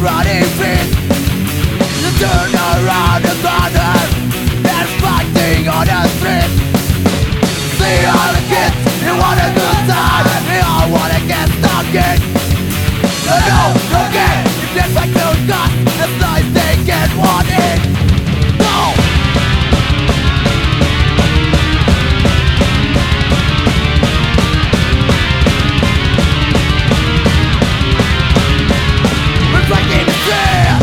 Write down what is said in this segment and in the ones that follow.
running feet. You turn around the corner and fighting on the street. See all the kids, they want a good time, they all wanna get stuck in. No, forget, if they fight no God, as long as they get one in. Go! Reflecting the fear.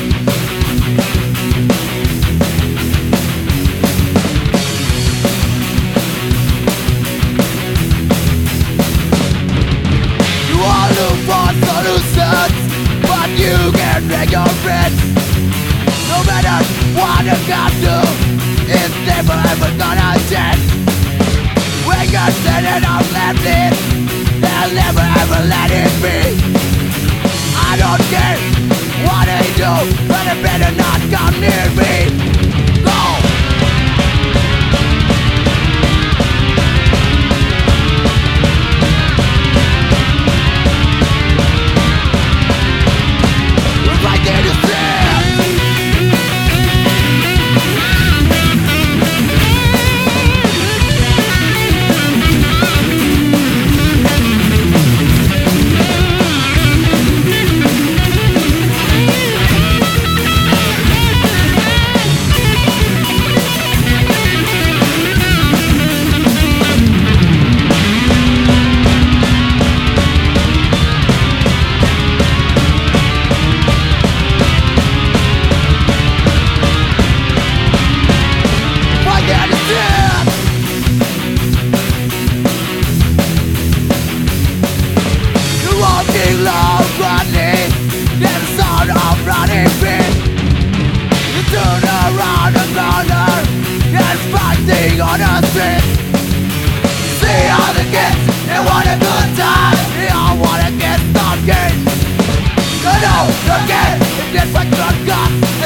You all look for solutions, but you can't make your friends. No matter what you can do, it's never ever gonna change. When you're standing up left it, they'll never ever let it be. I don't care what they do, but they better not come near me. Go! Right there to see. On the street, see all the kids, they want a good time, they all wanna get stuck in. No, forget, if that's what you got.